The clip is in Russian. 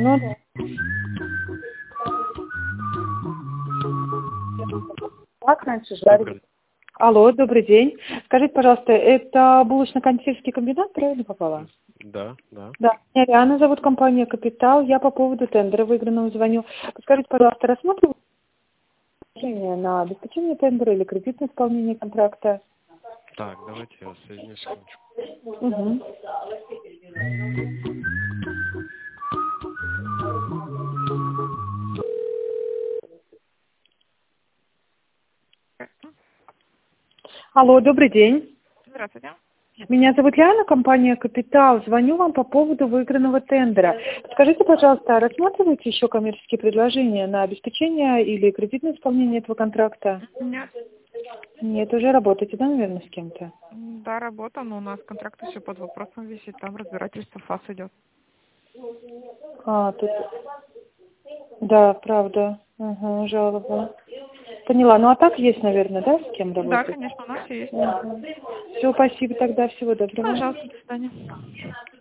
Ну да. Так, раньше жарили. Алло, добрый день. Скажите, пожалуйста, это булочно-кондитерский комбинат, правильно попала? Да, да. Да. Меня Риана зовут, компания «Капитал». Я по поводу тендера выигранного звоню. Подскажите, пожалуйста, рассматривали на обеспечение тендера или кредитное исполнение контракта? Так, давайте я вас соединю секундочку. Угу. Алло, добрый день. Здравствуйте. Меня зовут Яна, компания «Капитал». Звоню вам по поводу выигранного тендера. Скажите, пожалуйста, рассматриваете еще коммерческие предложения на обеспечение или кредитное исполнение этого контракта? Нет. Нет, уже работаете, да, наверное, с кем-то? Да, работа, но у нас контракт еще под вопросом висит, там разбирательство ФАС идет. Тут... Да, правда. Угу, жалоба. Поняла. Ну, а так есть, наверное, да, с кем Да, работать? конечно, у нас все есть. Все, спасибо тогда. Всего доброго. Пожалуйста, до свидания.